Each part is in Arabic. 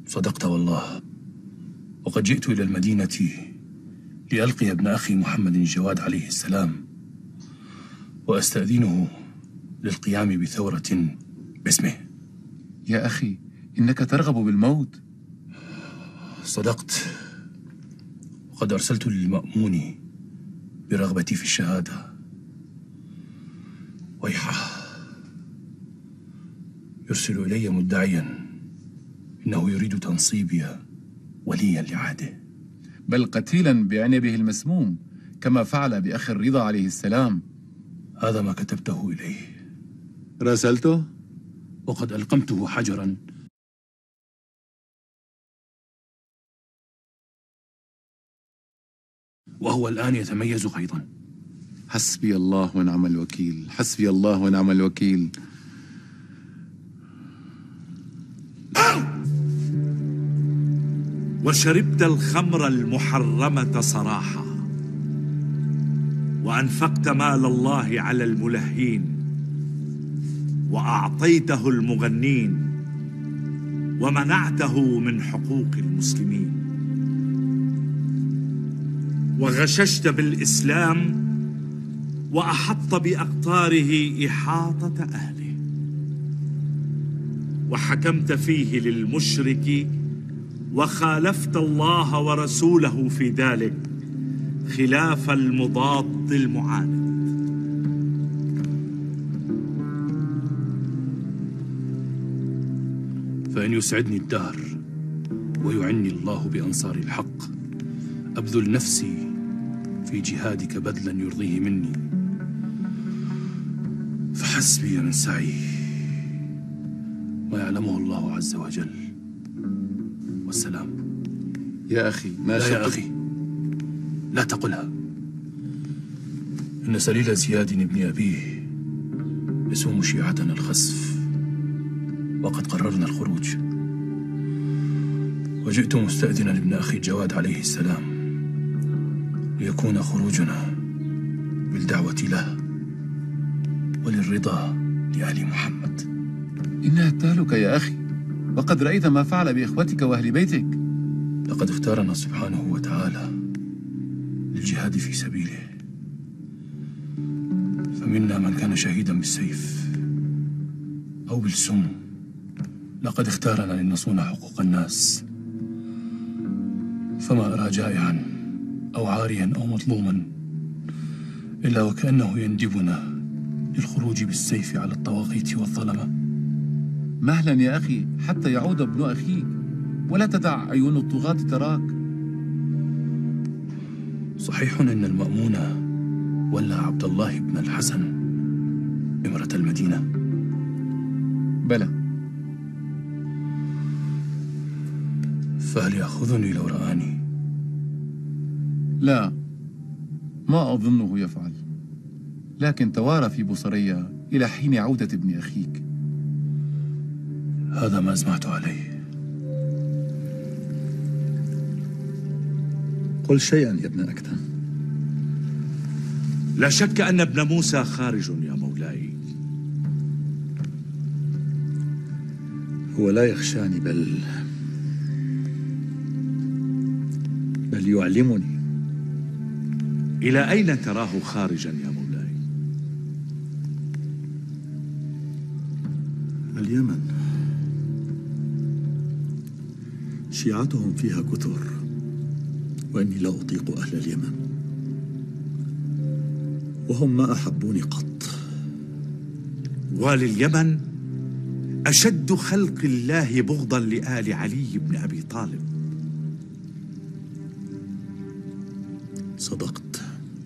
صدقت والله، وقد جئت إلى المدينة لألقي ابن أخي محمد الجواد عليه السلام وأستأذنه للقيام بثورة باسمه. يا أخي، إنك ترغب بالموت. صدقت، وقد أرسلت للمأمون برغبتي في الشهادة. ويحه، يرسل إلي مدعيا إنه يريد تنصيبي وليا لعهده، بل قتيلا بعنبه المسموم كما فعل بأخي الرضا عليه السلام. هذا ما كتبته إليه. راسلته؟ وقد ألقمته حجرا وهو الآن يتميز أيضا. حسبي الله ونعم الوكيل، حسبي الله ونعم الوكيل. وشربت الخمر المحرمة صراحة، وأنفقت مال الله على الملهين، وأعطيته المغنين، ومنعته من حقوق المسلمين، وغششت بالإسلام وأحط بأقطاره إحاطة أهله، وحكمت فيه للمشرك وخالفت الله ورسوله في ذلك خلاف المضاد المعاند. فإن يسعدني الدهر ويعني الله بأنصار الحق أبذل نفسي في جهادك بذلا يرضيه مني، فحسبي من سعي ما يعلمه الله عز وجل. والسلام. يا أخي، ما لا يا أخي، لا تقلها. إن سليل زياد بن أبيه يسوم شيعتنا الخسف، وقد قررنا الخروج، وجئت مستأذنا لابن أخي جواد عليه السلام ليكون خروجنا بالدعوة له وللرضا لآل محمد. إنها تهلك يا أخي، وقد رأيت ما فعل بإخوتك وأهل بيتك. لقد اختارنا سبحانه وتعالى للجهاد في سبيله، فمنا من كان شهيدا بالسيف أو بالسم. لقد اختارنا لنصون حقوق الناس، فما أرى جائعا أو عاريا أو مظلوما إلا وكأنه يندبنا للخروج بالسيف على الطواغيت والظلمة. مهلا يا أخي حتى يعود ابن أخيك، ولا تدع عيون الطغاة تراك. صحيح أن المأمون ولى عبد الله بن الحسن إمرة المدينة؟ بلى. فهل يأخذني لو رآني؟ لا، ما أظنه يفعل، لكن توارى في بصرية إلى حين عودة ابن أخيك. هذا ما أزمعت عليه. قل شيئا يا ابن أكتم. لا شك أن ابن موسى خارج يا مولاي. هو لا يخشاني، بل يعلمني. إلى أين تراه خارجا يا مولاي؟ اليمن، شيعتهم فيها كثر، وإني لا أطيق أهل اليمن، وهم ما أحبوني قط. ولليمن أشد خلق الله بغضا لآل علي بن أبي طالب. صدقت،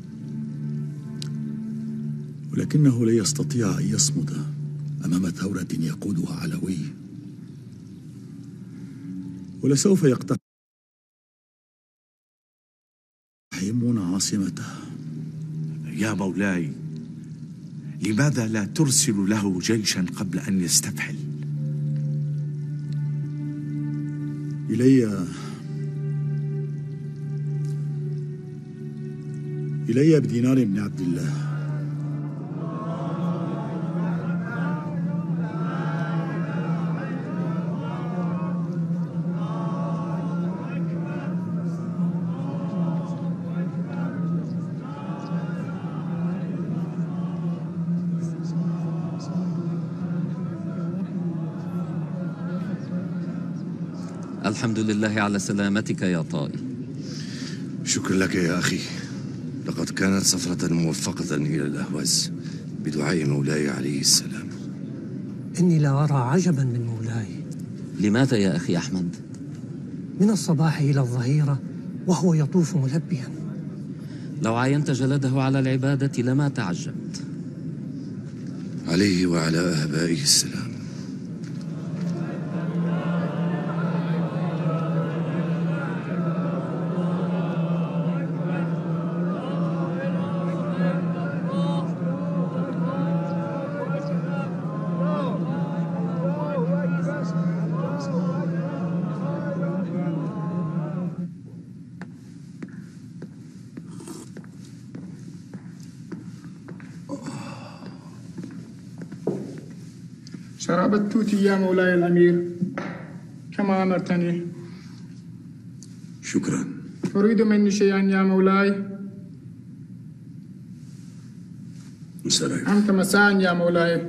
ولكنه لا يستطيع أن يصمد أمام ثورة يقودها علوي، ولسوف يقتحمون عاصمته. يا مولاي، لماذا لا ترسل له جيشا قبل أن يستفحل؟ إلي بدينار بن عبد الله. الحمد لله على سلامتك يا طائي. شكرا لك يا أخي، لقد كانت سفرة موفقة إلى الأهواز بدعاء مولاي عليه السلام. إني لا أرى عجبا من مولاي. لماذا يا أخي أحمد؟ من الصباح إلى الظهيرة وهو يطوف ملبيا. لو عاينت جلده على العبادة لما تعجبت. عليه وعلى آبائه السلام. شراب التوت يا مولاي الأمير كما أمرتني. شكرا. تريد مني شيئا يا مولاي؟ انصرف. أنت مساء يا مولاي.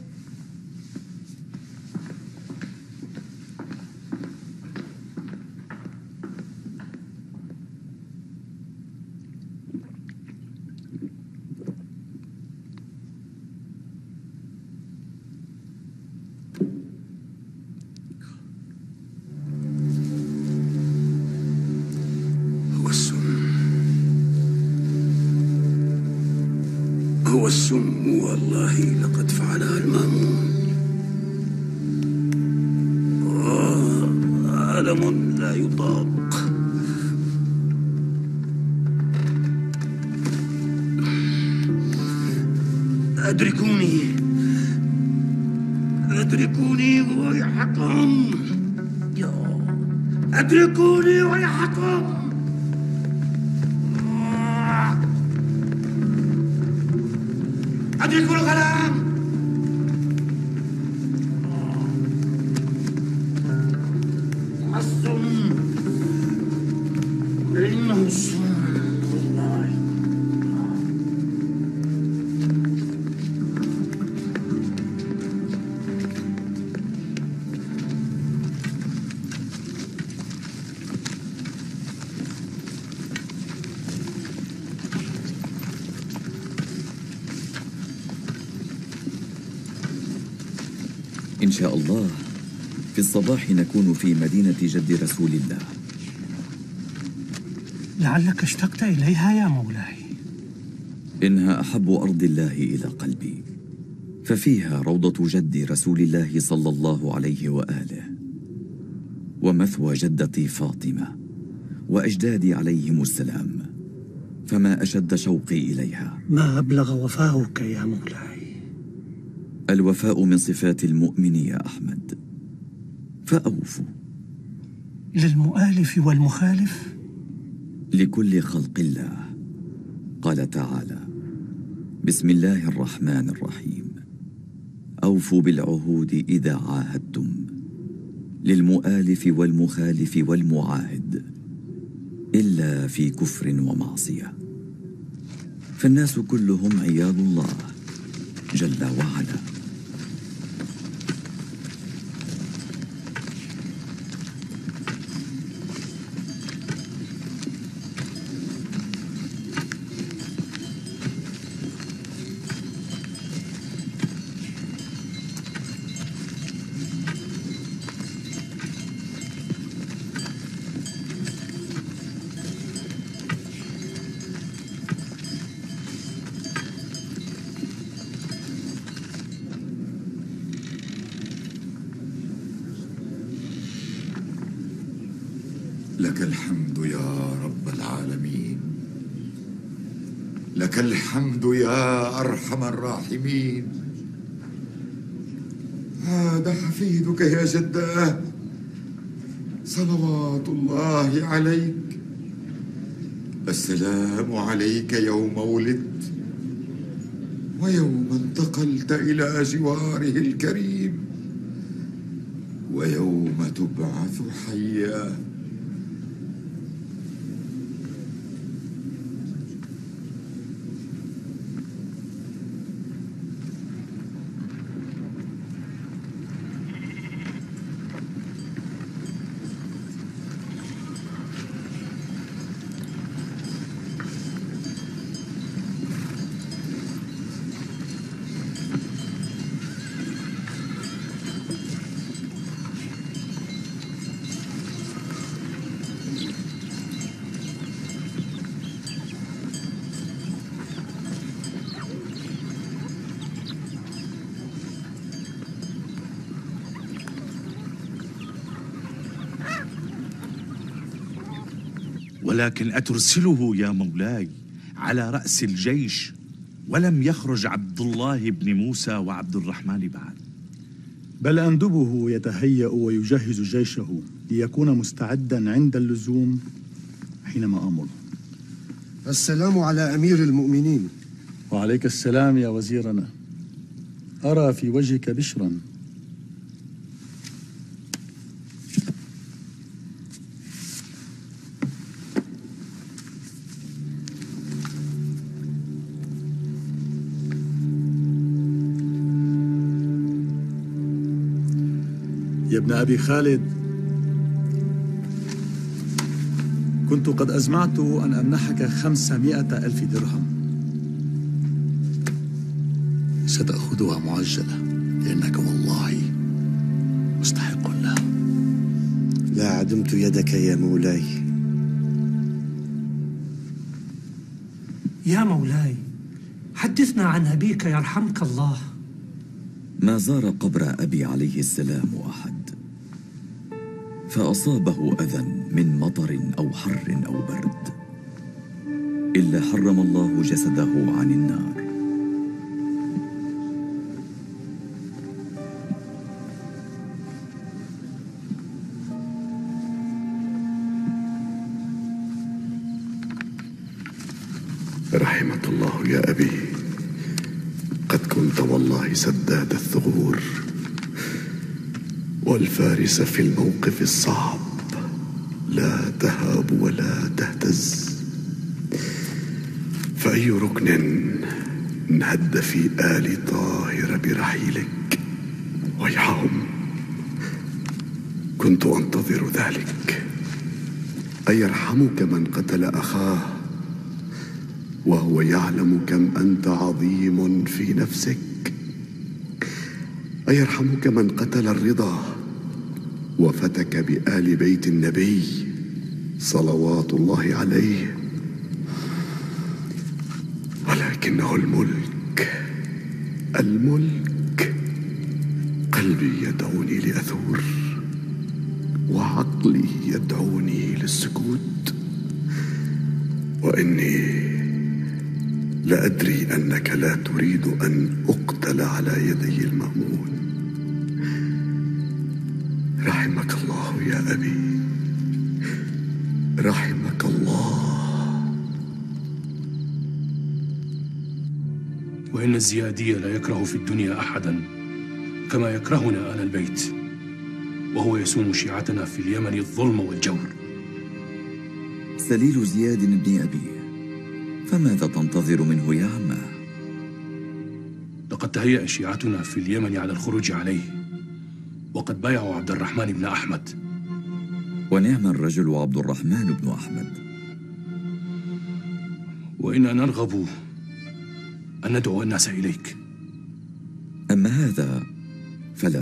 هو السم والله لقد فعلها المامون. ألم لا يطاق. أدركوني ويحكم. أدركوني ويحكم. أدركوا الغلام. السم إنه السم والله. إن شاء الله في الصباح نكون في مدينة جد رسول الله. لعلك اشتقت إليها يا مولاي. إنها أحب أرض الله إلى قلبي، ففيها روضة جد رسول الله صلى الله عليه وآله، ومثوى جدتي فاطمة وأجدادي عليهم السلام، فما أشد شوقي إليها. ما أبلغ وفاؤك يا مولاي. الوفاء من صفات المؤمن يا أحمد، فأوفوا. للمؤالف والمخالف؟ لكل خلق الله. قال تعالى: بسم الله الرحمن الرحيم، أوفوا بالعهود إذا عاهدتم، للمؤالف والمخالف والمعاهد، إلا في كفر ومعصية، فالناس كلهم عيال الله جل وعلا. لك الحمد يا رب العالمين، لك الحمد يا أرحم الراحمين. هذا حفيدك يا جداه صلوات الله عليك. السلام عليك يوم ولدت ويوم انتقلت إلى جواره الكريم ويوم تبعث حيا. ولكن أترسله يا مولاي على رأس الجيش ولم يخرج عبد الله بن موسى وعبد الرحمن بعد؟ بل أندبه يتهيأ ويجهز جيشه ليكون مستعدا عند اللزوم حينما آمره. السلام على أمير المؤمنين. وعليك السلام يا وزيرنا. أرى في وجهك بشرا. يا ابن أبي خالد، كنت قد أزمعت أن أمنحك 500,000 درهم. ستأخذها معجلة لأنك والله مستحق لها. لا عدمت يدك يا مولاي. يا مولاي، حدثنا عن أبيك يرحمك الله. ما زار قبر أبي عليه السلام أحد فأصابه أذى من مطر أو حر أو برد إلا حرم الله جسده عن النار. رحمك الله يا أبي، قد كنت والله سداد الثغور والفارس في الموقف الصعب، لا تهاب ولا تهتز. فأي ركن انهد في آل طاهر برحيلك؟ ويحهم، كنت أنتظر ذلك. أيرحمك من قتل أخاه وهو يعلم كم أنت عظيم في نفسك؟ أيرحمك من قتل الرضا وفتك بآل بيت النبي صلوات الله عليه؟ ولكنه الملك. قلبي يدعوني لأثور وعقلي يدعوني للسكوت، وإني لأدري أنك لا تريد أن أقتل على يدي المأمون. رحمك الله يا أبي، رحمك الله. وإن الزيادي لا يكره في الدنيا أحدا كما يكرهنا آل البيت، وهو يسوم شيعتنا في اليمن الظلم والجور. سليل زياد بن أبيه، فماذا تنتظر منه يا عماه؟ لقد تهيأ شيعتنا في اليمن على الخروج عليه، وقد بايعوا عبد الرحمن بن أحمد. ونعم الرجل عبد الرحمن بن أحمد. وإنا نرغب أن ندعو الناس إليك. أما هذا فلا،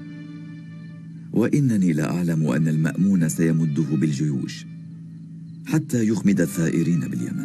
وإنني لأعلم أن المأمون سيمده بالجيوش حتى يخمد الثائرين باليمن.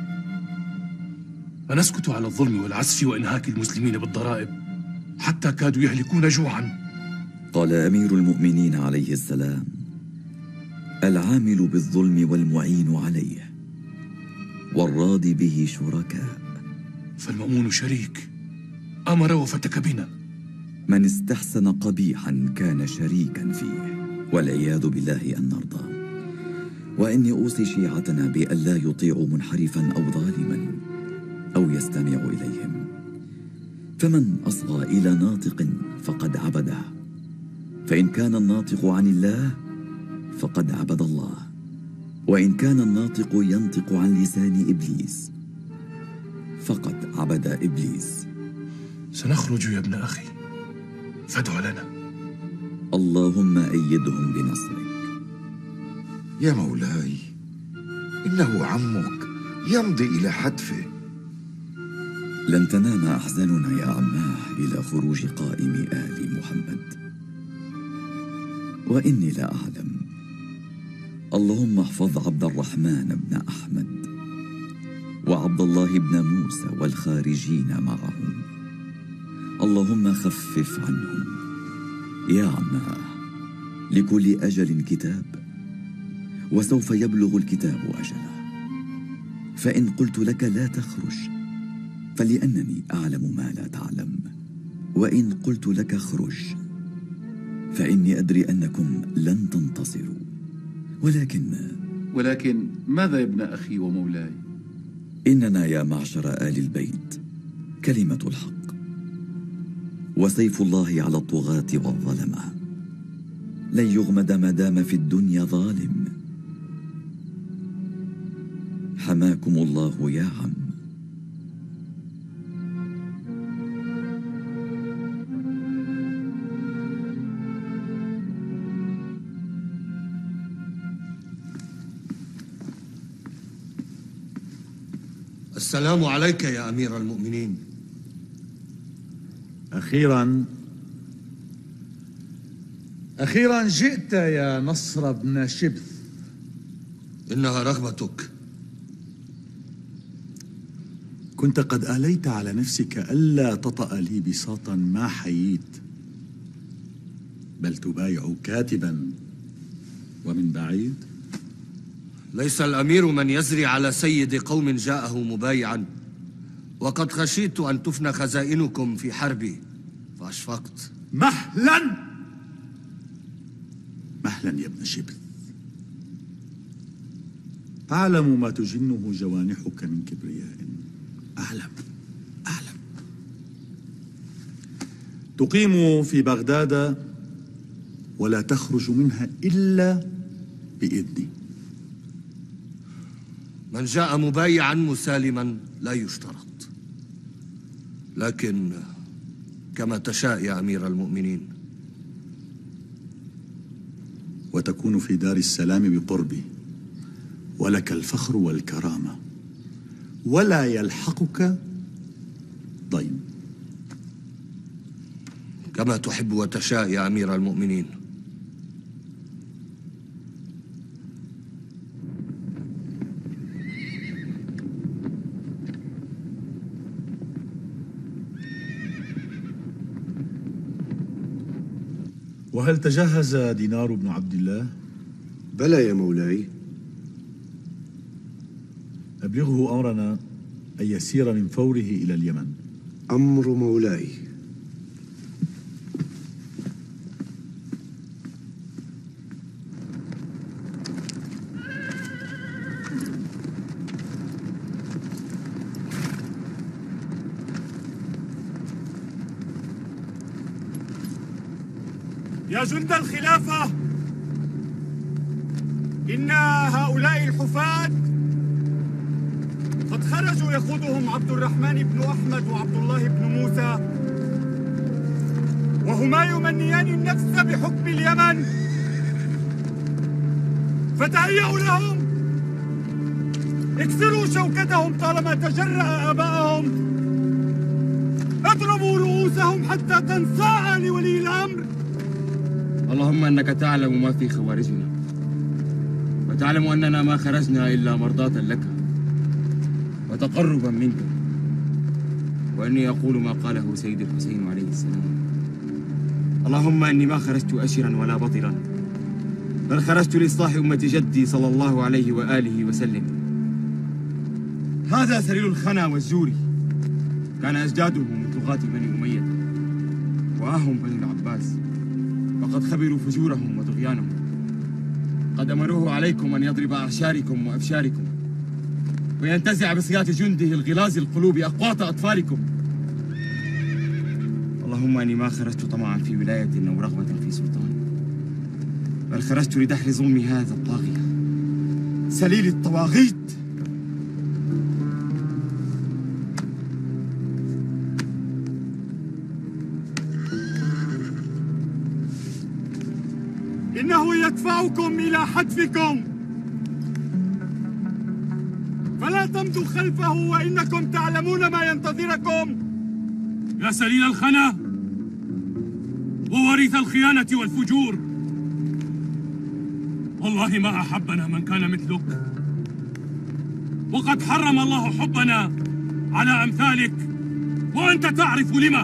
أنسكت على الظلم والعسف وإنهاك المسلمين بالضرائب حتى كادوا يهلكون جوعا؟ قال أمير المؤمنين عليه السلام: العامل بالظلم والمعين عليه والراض به شركاء. فالمأمون شريك، أمر وفتك بنا. من استحسن قبيحا كان شريكا فيه، والعياذ بالله أن نرضى. وإني أوصي شيعتنا بألا يطيعوا منحرفا أو ظالما أو يستمع إليهم، فمن أصغى إلى ناطق فقد عبده، فإن كان الناطق عن الله فقد عبد الله، وإن كان الناطق ينطق عن لسان إبليس فقد عبد إبليس. سنخرج يا ابن أخي، فادع لنا. اللهم أيدهم بنصرك. يا مولاي، إنه عمك يمضي إلى حتفه. لن تنام أحزاننا يا عماه إلى خروج قائم آل محمد. وإني لا أعلم. اللهم احفظ عبد الرحمن بن أحمد وعبد الله بن موسى والخارجين معهم. اللهم خفف عنهم. يا عماه، لكل أجل كتاب، وسوف يبلغ الكتاب أجله. فإن قلت لك لا تخرج فلأنني أعلم ما لا تعلم، وإن قلت لك اخرج فإني أدري أنكم لن تنتصروا. ولكن ماذا يا ابن أخي ومولاي؟ إننا يا معشر آل البيت كلمة الحق وسيف الله على الطغاة والظلمة، لن يغمد ما دام في الدنيا ظالم. حماكم الله يا عم. السلام عليك يا أمير المؤمنين. أخيرا جئت يا نصر بن شبث. إنها رغبتك. كنت قد آليت على نفسك ألا تطأ لي بساطا ما حييت، بل تبايع كاتبا ومن بعيد. ليس الأمير من يزري على سيد قوم جاءه مبايعا، وقد خشيت أن تفنى خزائنكم في حربي فأشفقت. مهلا يا ابن شبث، أعلم ما تجنه جوانحك من كبرياء. أعلم. تقيم في بغداد ولا تخرج منها إلا بإذني. من جاء مبايعا مسالما لا يشترط، لكن كما تشاء يا أمير المؤمنين. وتكون في دار السلام بقربي، ولك الفخر والكرامة، ولا يلحقك ضيم. كما تحب وتشاء يا أمير المؤمنين. وهل تجهز دينار بن عبد الله؟ بلى يا مولاي. أبلغه أمرنا أن يسير من فوره إلى اليمن. أمر مولاي. يا جند الخلافة، إن هؤلاء الحفاة قد خرجوا يقودهم عبد الرحمن بن أحمد وعبد الله بن موسى، وهما يمنيان النفس بحكم اليمن، فتهيئوا لهم، اكسروا شوكتهم طالما تجرأ آباءهم، اضربوا رؤوسهم حتى تنصاع لولي الأمر. اللهم أنك تعلم ما في خوارجنا، وتعلم أننا ما خرجنا إلا مرضاة لك وتقربا منك، وأني أقول ما قاله سيد الحسين عليه السلام. اللهم أني ما خرجت أشرا ولا بطرا، بل خرجت لإصلاح أمة جدي صلى الله عليه وآله وسلم. هذا سرير الخنا والزور، كان أجداده من طغاة بني أمية، وأهم بني العباس، وقد خبروا فجورهم وطغيانهم. قد أمروه عليكم أن يضرب أعشاركم وأفشاركم، وينتزع بصيات جنده الغلاظ القلوب أقواط أطفالكم. اللهم أني ما خرجت طمعا في ولاية أو رغبة في سلطان، بل خرجت لدحر ظلم هذا الطاغية سليل الطواغيت. إنه يدفعكم إلى حتفكم، فلا تمضوا خلفه وإنكم تعلمون ما ينتظركم. يا سليل الخنا ووريث الخيانة والفجور، والله ما أحبنا من كان مثلك، وقد حرم الله حبنا على أمثالك، وأنت تعرف لما.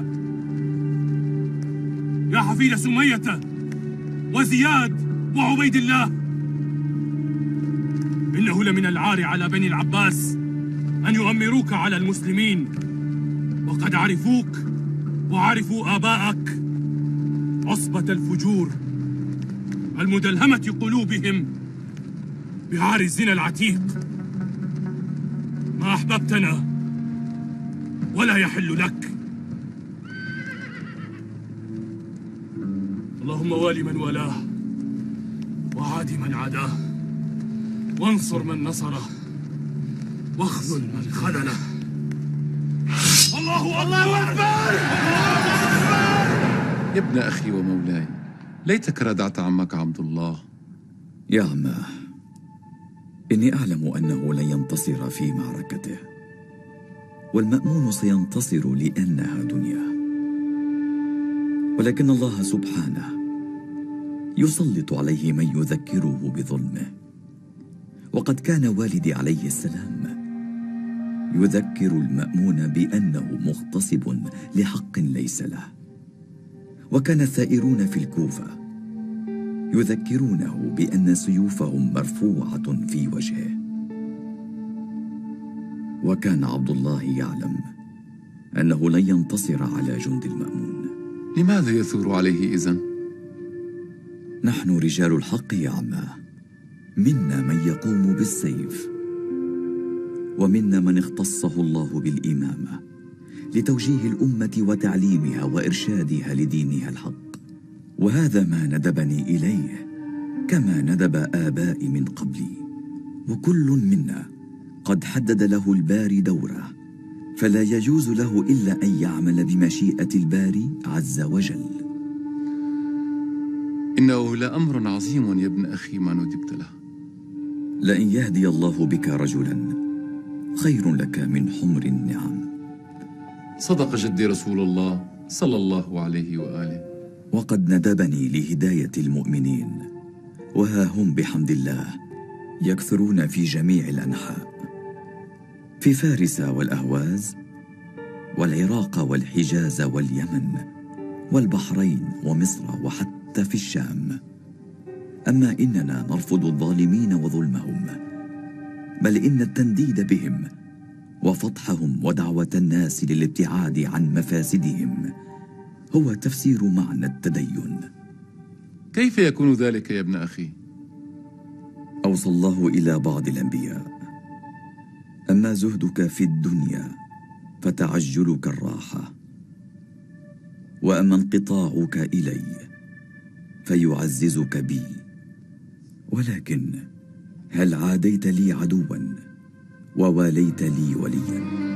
يا حفيد سمية وزياد وعبيد الله، يزول من العار على بني العباس أن يؤمروك على المسلمين، وقد عرفوك وعرفوا آباءك عصبة الفجور المدلهمة قلوبهم بعار الزنا العتيق. ما أحببتنا ولا يحل لك. اللهم والي من والاه وعادي من عاداه، وانصر من نصره واخذل من خذله. الله أكبر! يا ابن أخي ومولاي، ليتك ردعت عمك عبد الله. يا عماه، إني أعلم أنه لن ينتصر في معركته، والمأمون سينتصر لأنها دنيا، ولكن الله سبحانه يسلط عليه من يذكره بظلمه. وقد كان والدي عليه السلام يذكر المأمون بأنه مغتصب لحق ليس له، وكان الثائرون في الكوفة يذكرونه بأن سيوفهم مرفوعة في وجهه. وكان عبد الله يعلم أنه لن ينتصر على جند المأمون. لماذا يثور عليه إذن؟ نحن رجال الحق يا عماه، منا من يقوم بالسيف، ومنا من اختصه الله بالإمامة لتوجيه الأمة وتعليمها وإرشادها لدينها الحق. وهذا ما ندبني إليه كما ندب آبائي من قبلي، وكل منا قد حدد له الباري دوره، فلا يجوز له إلا أن يعمل بمشيئة الباري عز وجل. إنه لأمر عظيم يا ابن أخي ما ندبت له. لئن يهدي الله بك رجلا خير لك من حمر النعم. صدق جدي رسول الله صلى الله عليه وآله. وقد ندبني لهداية المؤمنين، وها هم بحمد الله يكثرون في جميع الأنحاء، في فارس والأهواز والعراق والحجاز واليمن والبحرين ومصر وحتى في الشام. أما إننا نرفض الظالمين وظلمهم، بل إن التنديد بهم وفضحهم ودعوة الناس للابتعاد عن مفاسدهم هو تفسير معنى التدين. كيف يكون ذلك يا ابن أخي؟ أوصى الله إلى بعض الأنبياء: أما زهدك في الدنيا فتعجلك الراحة، وأما انقطاعك إلي فيعززك بي. ولكن هل عاديت لي عدوا وواليت لي وليا؟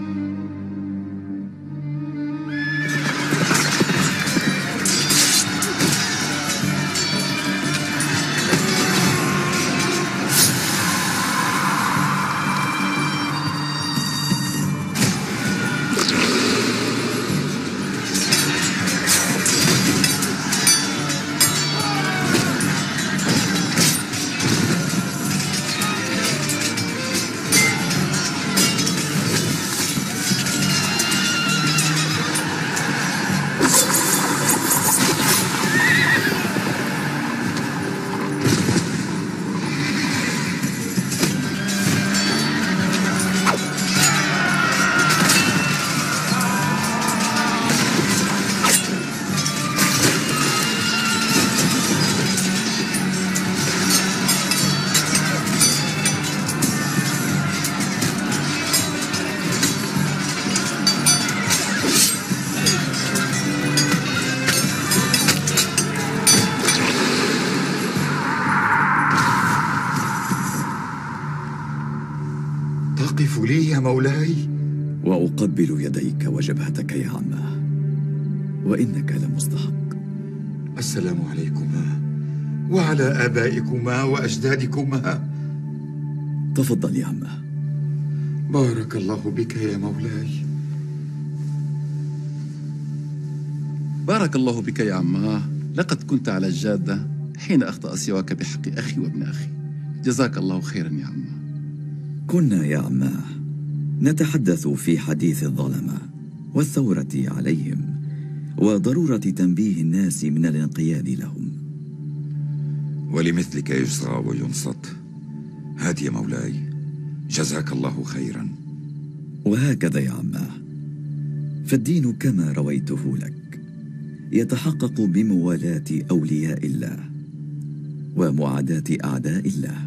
تقف لي يا مولاي؟ وأقبل يديك وجبهتك يا عماه، وإنك لمستحق. السلام عليكما وعلى آبائكما وأجدادكما. تفضل يا عماه. بارك الله بك يا مولاي. بارك الله بك يا عماه، لقد كنت على الجادة حين أخطأ سواك بحق أخي وابن أخي. جزاك الله خيرا يا عماه. كنا يا عماه نتحدث في حديث الظلمة والثورة عليهم، وضرورة تنبيه الناس من الانقياد لهم. ولمثلك يجزى وينصت. هات يا مولاي. جزاك الله خيرا. وهكذا يا عماه، فالدين كما رويته لك يتحقق بموالاة أولياء الله ومعاداة أعداء الله.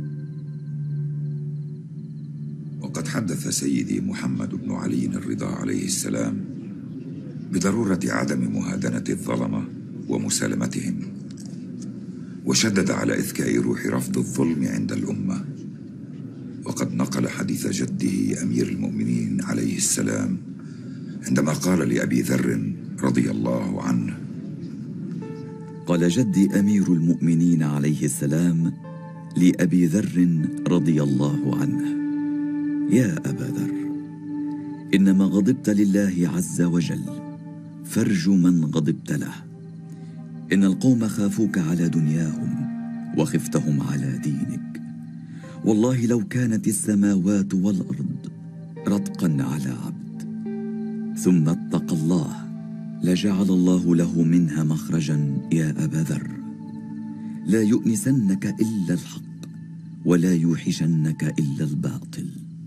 وقد حدث سيدي محمد بن علي الرضا عليه السلام بضرورة عدم مهادنة الظلمة ومسالمتهم، وشدد على إذكاء روح رفض الظلم عند الأمة. وقد نقل حديث جده أمير المؤمنين عليه السلام عندما قال لأبي ذر رضي الله عنه: قال جدي أمير المؤمنين عليه السلام لأبي ذر رضي الله عنه: يا أبا ذر، إنما غضبت لله عز وجل فارجو من غضبت له. إن القوم خافوك على دنياهم وخفتهم على دينك. والله لو كانت السماوات والأرض رتقا على عبد ثم اتقى الله لجعل الله له منها مخرجا يا أبا ذر. لا يؤنسنك إلا الحق ولا يوحشنك إلا الباطل.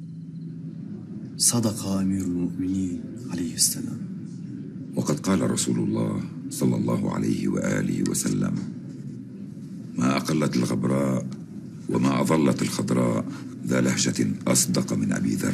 صدق أمير المؤمنين عليه السلام. وقد قال رسول الله صلى الله عليه وآله وسلم: ما أقلت الغبراء وما أظلت الخضراء ذا لهجة أصدق من أبي ذر.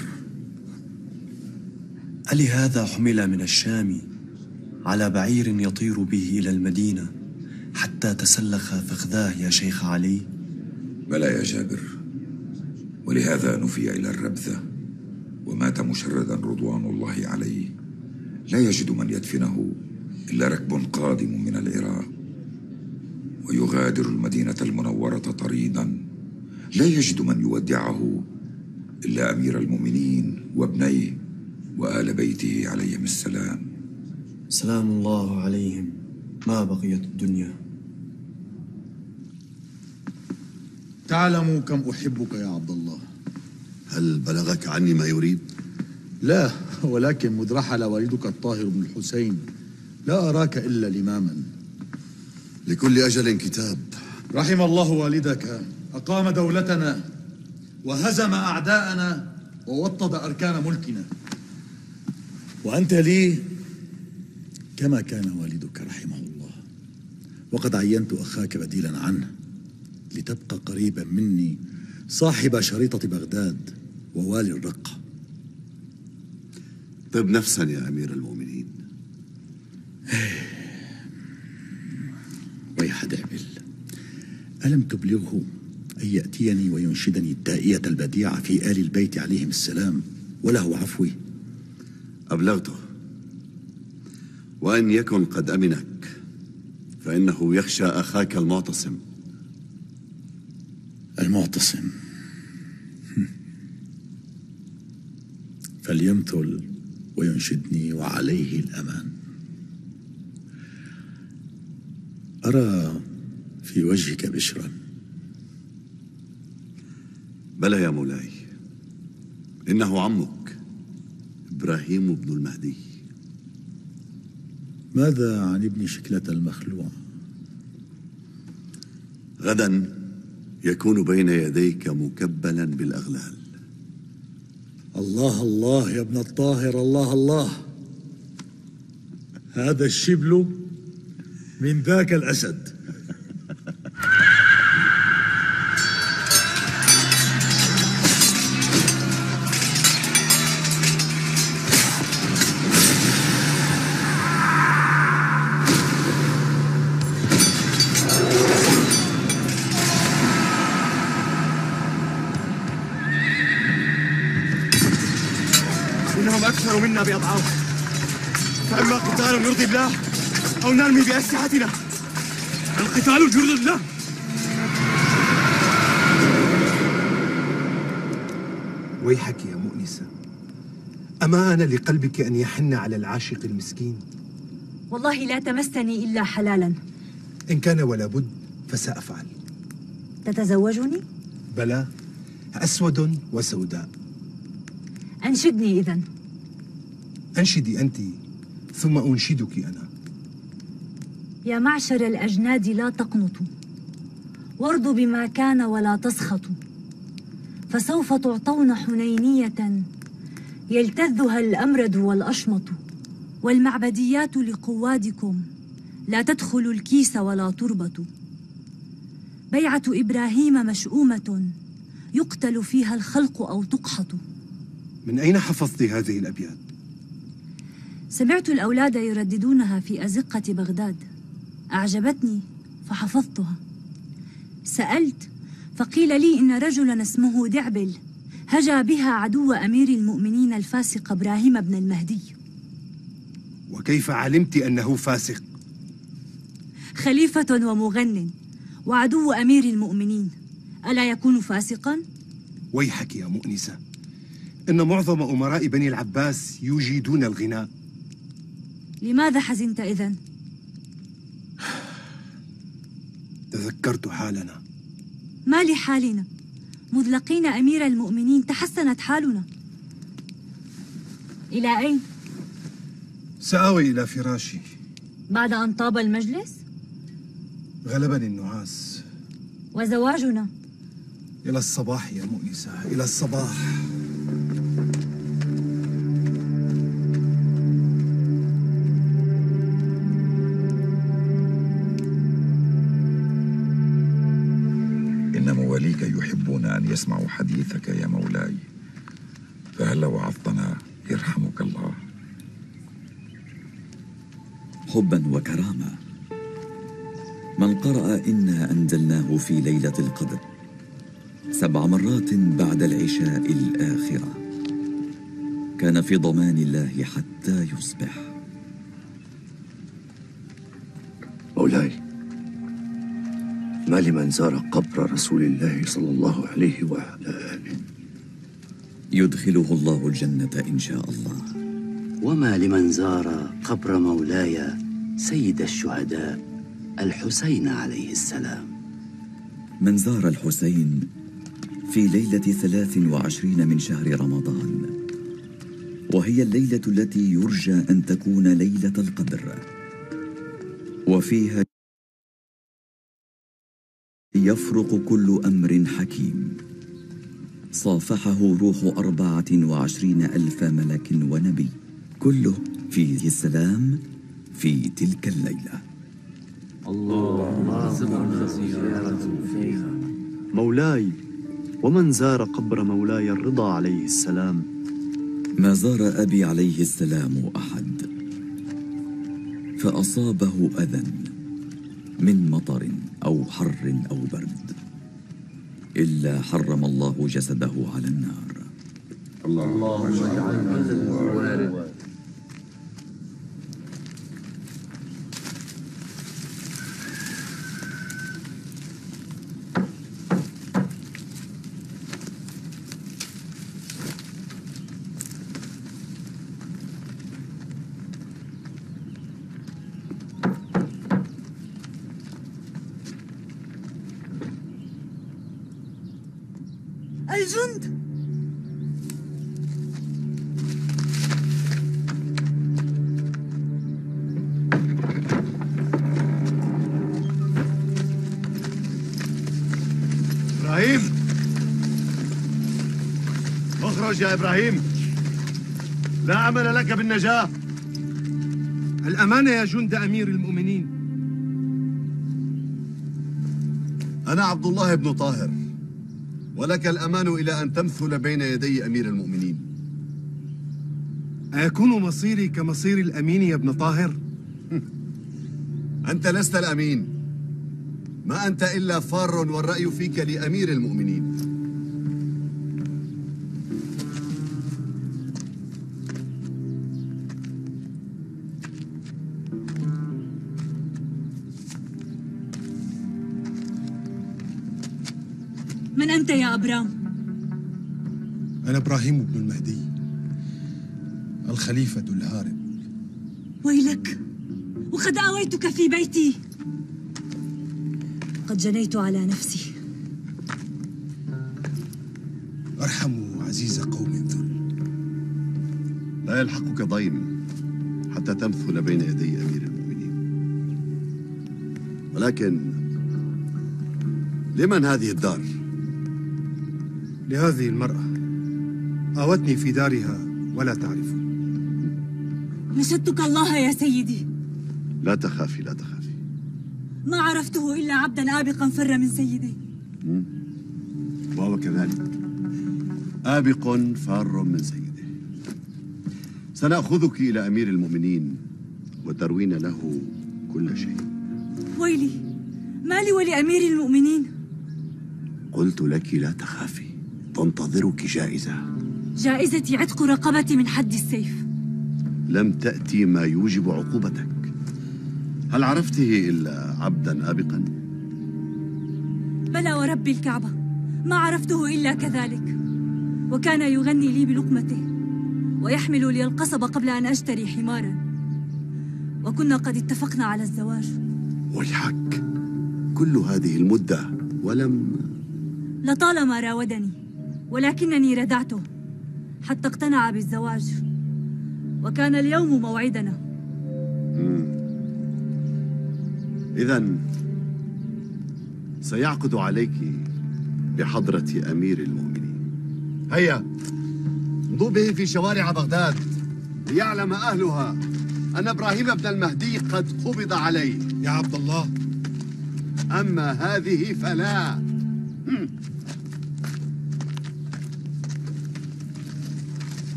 ألهذا حمل من الشام على بعير يطير به إلى المدينة حتى تسلخ فخذاه يا شيخ علي؟ بلى يا جابر، ولهذا نفي إلى الربذة ومات مشردا رضوان الله عليه، لا يجد من يدفنه إلا ركب قادم من العراق، ويغادر المدينة المنورة طريدا لا يجد من يودعه إلا أمير المؤمنين وابنيه وآل بيته عليهم السلام. سلام الله عليهم ما بقيت الدنيا. تعلم كم أحبك يا عبد الله. هل بلغك عني ما يريد؟ لا، ولكن مذ رحل والدك الطاهر بن الحسين لا أراك إلا لماما. لكل أجل كتاب. رحم الله والدك، أقام دولتنا وهزم أعداءنا ووطد أركان ملكنا، وأنت لي كما كان والدك رحمه الله. وقد عينت أخاك بديلا عنه لتبقى قريبا مني، صاحب شريطة بغداد ووالي الرقة. طب نفسا يا أمير المؤمنين. ويح دعبل، ألم تبلغه أن يأتيني وينشدني الدائية البديعة في آل البيت عليهم السلام وله عفوي؟ أبلغته، وأن يكن قد أمنك، فإنه يخشى أخاك المعتصم. المعتصم فليمثل وينشدني وعليه الأمان. أرى في وجهك بشرا. بلى يا مولاي، إنه عمك إبراهيم بن المهدي. ماذا عن ابن شكلة المخلوع؟ غدا يكون بين يديك مكبلا بالأغلال. الله الله يا ابن الطاهر، الله الله. هذا الشبل من ذاك الأسد. إنهم أكثر منا بأضعاف، فإما قتال يرضي الله أو نرمي بأسلحتنا. القتال يرضي الله. ويحك يا مؤنسة، أما آن لقلبك أن يحن على العاشق المسكين؟ والله لا تمسني إلا حلالا. إن كان ولا بد فسأفعل. تتزوجني؟ بلى، أسود وسوداء. أنشدني إذن. أنشدي أنت ثم أنشدك أنا. يا معشر الأجناد لا تقنطوا، وارضوا بما كان ولا تسخطوا، فسوف تعطون حنينية يلتذها الأمرد والأشمط، والمعبديات لقوادكم لا تدخل الكيس ولا تربط. بيعة إبراهيم مشؤومة يقتل فيها الخلق أو تقحط. من أين حفظت هذه الأبيات؟ سمعت الأولاد يرددونها في أزقة بغداد، أعجبتني فحفظتها. سألت فقيل لي إن رجلا اسمه دعبل هجا بها عدو أمير المؤمنين الفاسق إبراهيم بن المهدي. وكيف علمت أنه فاسق؟ خليفة ومغن وعدو أمير المؤمنين، ألا يكون فاسقا؟ ويحك يا مؤنسة، إن معظم أمراء بني العباس يجيدون الغناء. لماذا حزنت إذن؟ تذكرت حالنا. ما لحالنا؟ مذ لقينا أمير المؤمنين تحسنت حالنا. إلى أين؟ سآوي إلى فراشي. بعد أن طاب المجلس؟ غلبني النعاس. وزواجنا؟ إلى الصباح يا مؤنسة، إلى الصباح. إن مواليك يحبون أن يسمعوا حديثك يا مولاي، فهل وعظتنا يرحمك الله؟ حبا وكرامة. من قرأ إنا أنزلناه في ليلة القدر 7 مرات بعد العشاء الآخرة كان في ضمان الله حتى يصبح. مولاي، ما لمن زار قبر رسول الله صلى الله عليه وعلى آله يدخله الله الجنة إن شاء الله. وما لمن زار قبر مولاي سيد الشهداء الحسين عليه السلام. من زار الحسين في ليلة 23 من شهر رمضان، وهي الليلة التي يرجى أن تكون ليلة القدر، وفيها يفرق كل أمر حكيم. صافحه روح 24,000 ملك ونبي، كله فيه السلام في تلك الليلة. اللهم ارزقنا زيارته فيها. مولاي، ومن زار قبر مولاي الرضا عليه السلام؟ ما زار أبي عليه السلام أحد فأصابه أذى من مطر أو حر أو برد إلا حرم الله جسده على النار. اللهم اجعلنا من الوارد. الجند. إبراهيم، اخرج يا إبراهيم، لا عمل لك بالنجاة. الأمانة يا جند أمير المؤمنين. أنا عبد الله بن طاهر، ولك الأمان إلى أن تمثل بين يدي أمير المؤمنين. أيكون مصيري كمصير الأمين يا ابن طاهر؟ أنت لست الأمين، ما أنت إلا فار والرأي فيك لأمير المؤمنين. من أنت يا أبرام؟ أنا إبراهيم بن المهدي، الخليفة الهارب. ويلك، وقد آويتك في بيتي. قد جنيت على نفسي. ارحموا عزيز قوم ذل. لا يلحقك ضيم حتى تمثل بين يدي أمير المؤمنين. ولكن لمن هذه الدار؟ لهذه المرأة آوتني في دارها ولا تعرفه. نشدتك الله يا سيدي. لا تخافي لا تخافي. ما عرفته إلا عبدا آبقا فر من سيدي. وهو كذلك آبق فار من سيده. سنأخذك إلى أمير المؤمنين وتروين له كل شيء. ويلي، ما لي ولأمير المؤمنين؟ قلت لك لا تخافي، تنتظرك جائزة. جائزتي عتق رقبتي من حد السيف. لم تأتي ما يوجب عقوبتك. هل عرفته إلا عبدا آبقا؟ بلى ورب الكعبة، ما عرفته إلا كذلك. وكان يغني لي بلقمته ويحمل لي القصب قبل أن أشتري حمارا، وكنا قد اتفقنا على الزواج. ويحك، كل هذه المدة ولم... لطالما راودني، ولكنني ردعته حتى اقتنع بالزواج، وكان اليوم موعدنا. إذن سيعقد عليك بحضرة أمير المؤمنين. هيا امضوا به في شوارع بغداد ليعلم أهلها أن إبراهيم بن المهدي قد قبض عليه. يا عبد الله، أما هذه فلا.